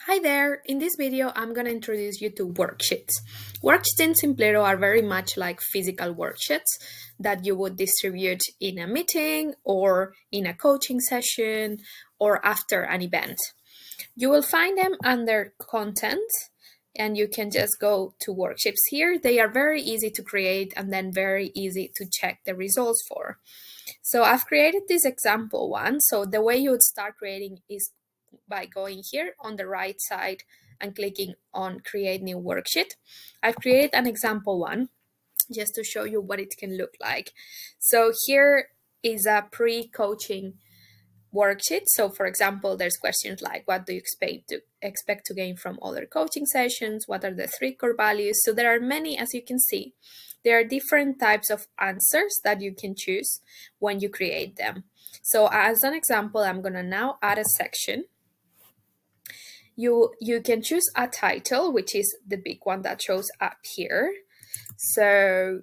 Hi there! In this video, I'm going to introduce you to worksheets. Worksheets in Simplero are very much like physical worksheets that you would distribute in a meeting or in a coaching session or after an event. You will find them under content and you can just go to worksheets here. They are very easy to create and then very easy to check the results for. So I've created this example one. So the way you would start creating is by going here on the right side and clicking on create new worksheet. I've created an example one just to show you what it can look like. So here is a pre-coaching worksheet. So for example, there's questions like what do you expect to gain from other coaching sessions? What are the 3 core values? So there are many, as you can see. There are different types of answers that you can choose when you create them. So as an example, I'm going to now add a section. You can choose a title, which is the big one that shows up here. So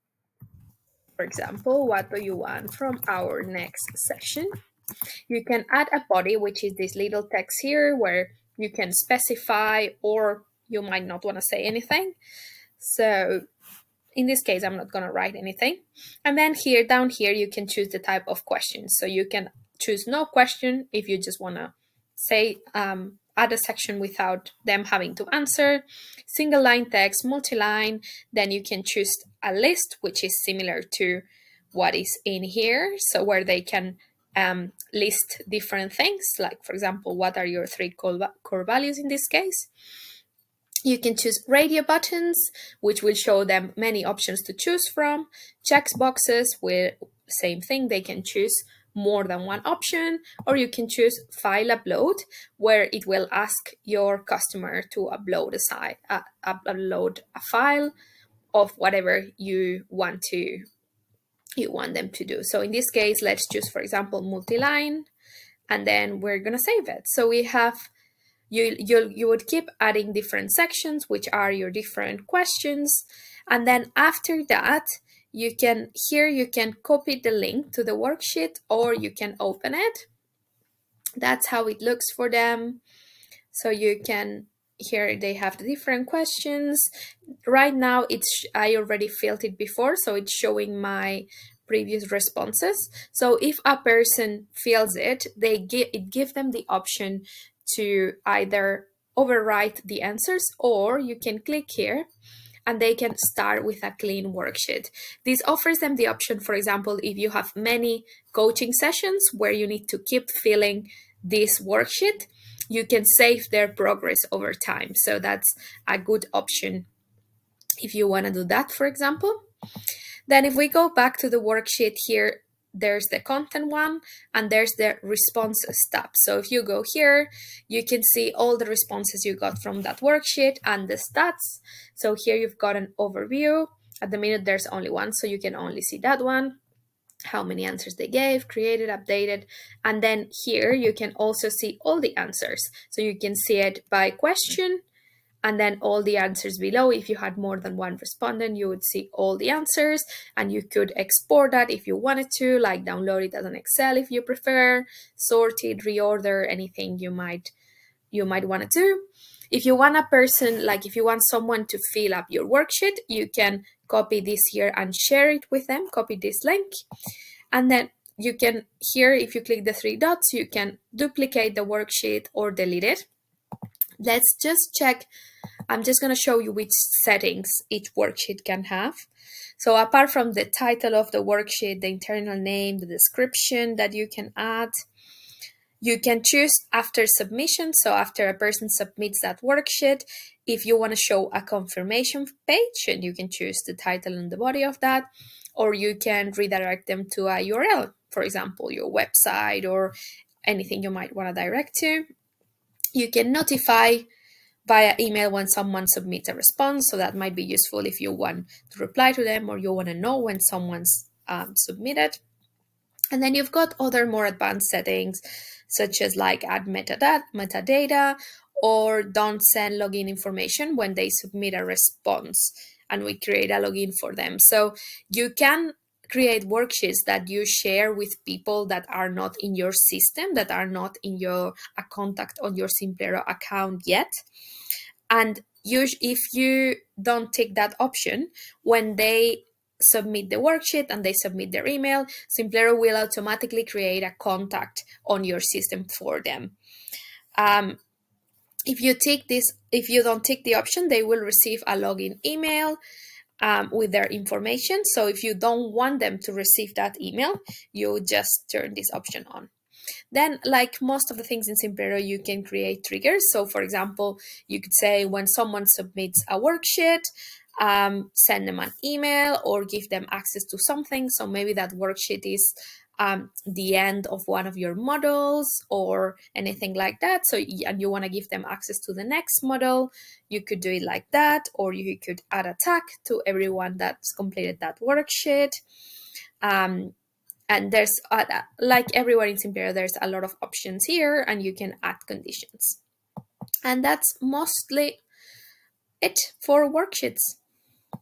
for example, what do you want from our next session? You can add a body, which is this little text here where you can specify, or you might not want to say anything. So in this case, I'm not going to write anything. And then here, down here, you can choose the type of questions. So you can choose no question if you just want to say, add a section without them having to answer, single line text, multi-line. Then you can choose a list, which is similar to what is in here. So where they can list different things, like for example, what are your 3 core values in this case? You can choose radio buttons, which will show them many options to choose from. Checks boxes with same thing, they can choose more than one option, or you can choose file upload, where it will ask your customer to upload a file of whatever you want them to do. So in this case, let's choose, for example, multi-line, and then we're gonna save it. So we have you would keep adding different sections, which are your different questions, and then after that you can copy the link to the worksheet or you can open it. That's how it looks for them. So you can, here they have the different questions. Right now I already filled it before, so it's showing my previous responses. So if a person fills it, it gives them the option to either overwrite the answers, or you can click here and they can start with a clean worksheet. This offers them the option, for example, if you have many coaching sessions where you need to keep filling this worksheet, you can save their progress over time. So that's a good option if you want to do that, for example. Then if we go back to the worksheet here, there's the content one and there's the responses tab. So if you go here, you can see all the responses you got from that worksheet and the stats. So here you've got an overview. At the minute, there's only one, so you can only see that one, how many answers they gave, created, updated. And then here you can also see all the answers. So you can see it by question, and then all the answers below. If you had more than one respondent, you would see all the answers, and you could export that if you wanted to, like download it as an Excel if you prefer, sort it, reorder, anything you might want to do. If you want if you want someone to fill up your worksheet, you can copy this here and share it with them, copy this link. And then you can, here, if you click the 3 dots, you can duplicate the worksheet or delete it. Let's just check. I'm just going to show you which settings each worksheet can have. So apart from the title of the worksheet, the internal name, the description that you can add, you can choose after submission. So after a person submits that worksheet, if you want to show a confirmation page, and you can choose the title and the body of that, or you can redirect them to a URL, for example, your website or anything you might want to direct to. You can notify via email when someone submits a response, so that might be useful if you want to reply to them or you want to know when someone's submitted. And then you've got other more advanced settings, such as like add metadata, or don't send login information when they submit a response and we create a login for them. So you can create worksheets that you share with people that are not in your system, that are not in a contact on your Simplero account yet. And if you don't take that option, when they submit the worksheet and they submit their email, Simplero will automatically create a contact on your system for them. If you don't take the option, they will receive a login email with their information. So if you don't want them to receive that email, you just turn this option on. Then, like most of the things in Simplero, you can create triggers. So for example, you could say when someone submits a worksheet, send them an email or give them access to something. So maybe that worksheet is the end of one of your models or anything like that. So, and you want to give them access to the next model, you could do it like that, or you could add a tag to everyone that's completed that worksheet. And there's, like everywhere in Simplero, there's a lot of options here, and you can add conditions. And that's mostly it for worksheets.